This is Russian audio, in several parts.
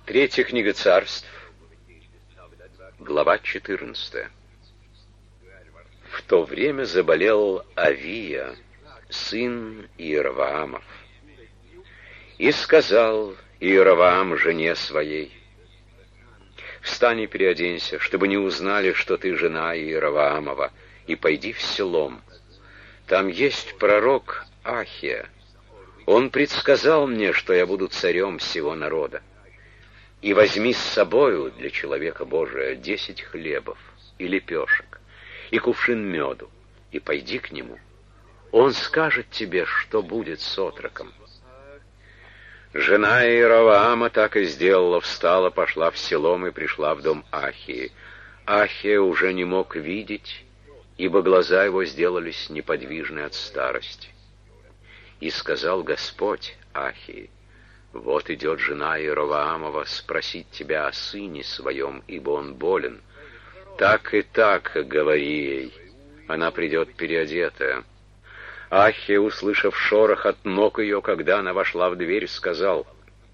Третья книга Царств, глава 14. В то время заболел Авия, сын Иеровоамов, и сказал Иеровоам жене своей: «Встань и переоденься, чтобы не узнали, что ты жена Иеровоамова, и пойди в Силом. Там есть пророк Ахия. Он предсказал мне, что я буду царем всего народа. И возьми с собою для человека Божия 10 хлебов и лепешек, и кувшин меду, и пойди к нему. Он скажет тебе, что будет с отроком». Жена Иеровоама так и сделала, встала, пошла в Силом и пришла в дом Ахии. Ахия уже не мог видеть, ибо глаза его сделались неподвижны от старости. И сказал Господь Ахии: «Вот идет жена Иеровоамова спросить тебя о сыне своем, ибо он болен. Так и так говори ей, она придет переодетая». Ахия, услышав шорох от ног ее, когда она вошла в дверь, сказал: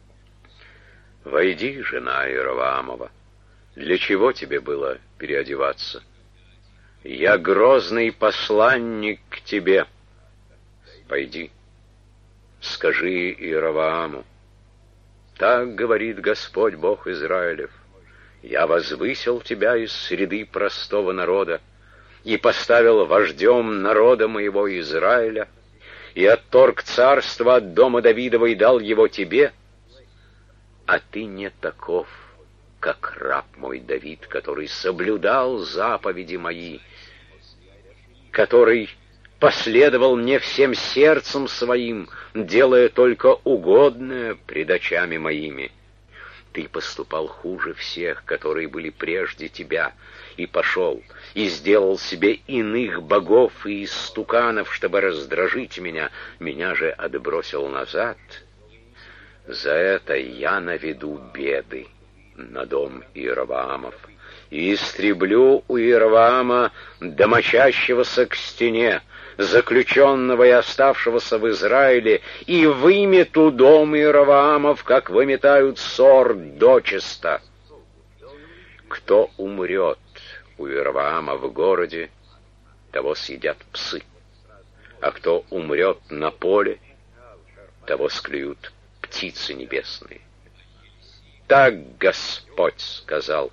«Войди, жена Иеровоамова, для чего тебе было переодеваться? Я грозный посланник к тебе. Пойди, скажи Иеровоаму: так говорит Господь Бог Израилев: я возвысил тебя из среды простого народа и поставил вождем народа моего Израиля, и отторг царство от дома Давидова и дал его тебе, а ты не таков, как раб мой Давид, который соблюдал заповеди мои, который последовал мне всем сердцем своим, делая только угодное пред очами моими. Ты поступал хуже всех, которые были прежде тебя, и пошел, и сделал себе иных богов и истуканов, чтобы раздражить меня. Меня же отбросил назад. За это я наведу беды на дом Иеровоамов и истреблю у Иеровоама домочащегося к стене, заключенного и оставшегося в Израиле, и вымету дом Иеровоамов, как выметают сор дочисто. Кто умрет у Иеровоама в городе, того съедят псы, а кто умрет на поле, того склюют птицы небесные. Так Господь сказал: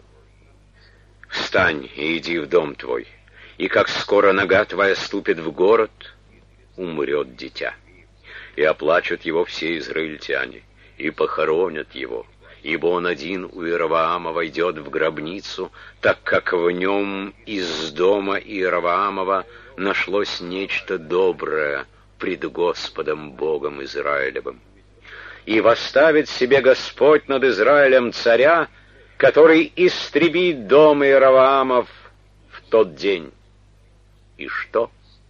встань и иди в дом твой, и как скоро нога твоя ступит в город, умрет дитя. И оплачут его все израильтяне, и похоронят его, ибо он один у Иеровоама войдет в гробницу, так как в нем из дома Иеровоамова нашлось нечто доброе пред Господом Богом Израилевым. И восставит себе Господь над Израилем царя, который истребит дом Иеровоамов в тот день. И что?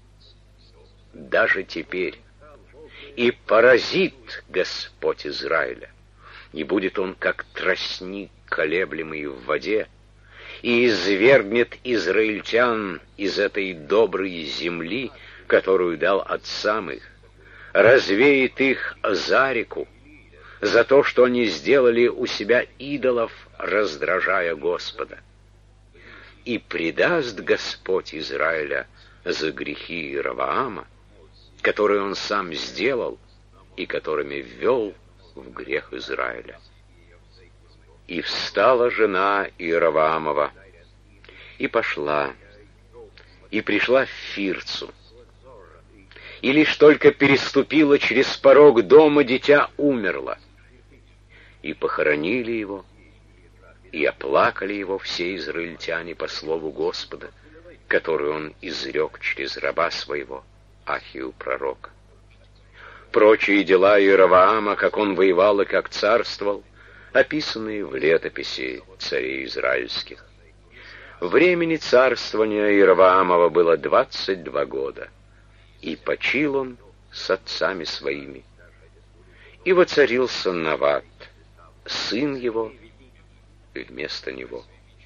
Даже теперь и поразит Господь Израиля, и будет он как тростник, колеблемый в воде, и извергнет израильтян из этой доброй земли, которую дал отцам их, развеет их за реку, за то, что они сделали у себя идолов, раздражая Господа. И предаст Господь Израиля за грехи Иеровоама, которые он сам сделал и которыми ввел в грех Израиля. И встала жена Иеровоамова, и пошла, и пришла в Фирцу. И лишь только переступила через порог дома, дитя умерло. И похоронили его, и оплакали его все израильтяне по слову Господа, который он изрек через раба своего, Ахию пророка. Прочие дела Иеровоама, как он воевал и как царствовал, описаны в летописи царей израильских. Времени царствования Иеровоамова было 22 года, и почил он с отцами своими. И воцарился Нават, сын его, вместо него.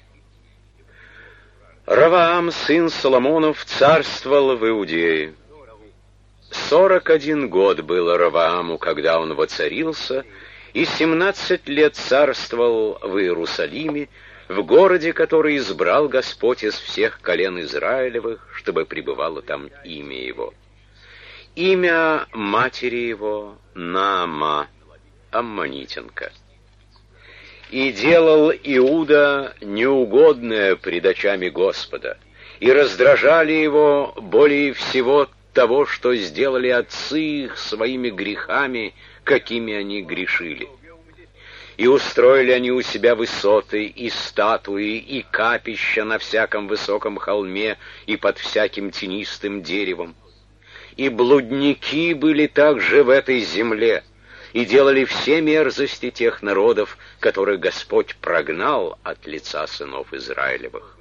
Ровоам, сын Соломонов, царствовал в Иудее. 41 год было Ровоаму, когда он воцарился, и 17 лет царствовал в Иерусалиме, в городе, который избрал Господь из всех колен Израилевых, чтобы пребывало там имя его. Имя матери его Наама, аммонитянка. И делал Иуда неугодное пред очами Господа, и раздражали его более всего того, что сделали отцы их своими грехами, какими они грешили. И устроили они у себя высоты, и статуи, и капища на всяком высоком холме, и под всяким тенистым деревом. И блудники были также в этой земле, и делали все мерзости тех народов, которых Господь прогнал от лица сынов Израилевых.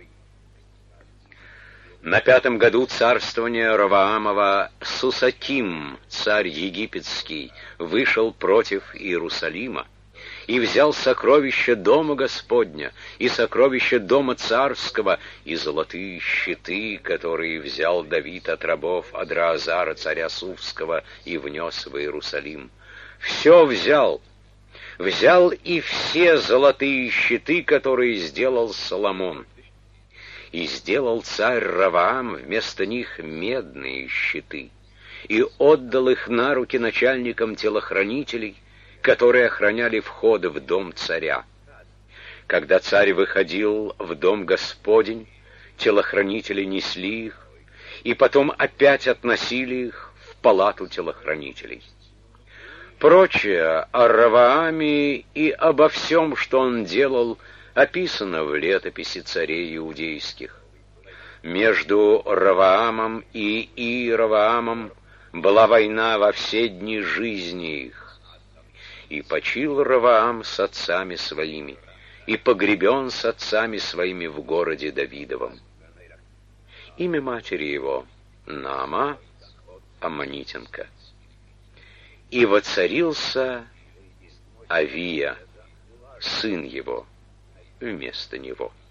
На 5-м году царствования Ровоамова Сусаким, царь египетский, вышел против Иерусалима и взял сокровища дома Господня и сокровища дома царского и золотые щиты, которые взял Давид от рабов Адраазара, царя Сувского, и внес в Иерусалим. Все взял и все золотые щиты, которые сделал Соломон. И сделал царь Ровоам вместо них медные щиты, и отдал их на руки начальникам телохранителей, которые охраняли вход в дом царя. Когда царь выходил в дом Господень, телохранители несли их, и потом опять относили их в палату телохранителей. Прочее о Ровоаме и обо всем, что он делал, описано в летописи царей иудейских. Между Ровоамом и Иеровоамом была война во все дни жизни их. И почил Ровоам с отцами своими, и погребен с отцами своими в городе Давидовом. Имя матери его Наама, аммонитянка. И воцарился Авия, сын его, вместо него.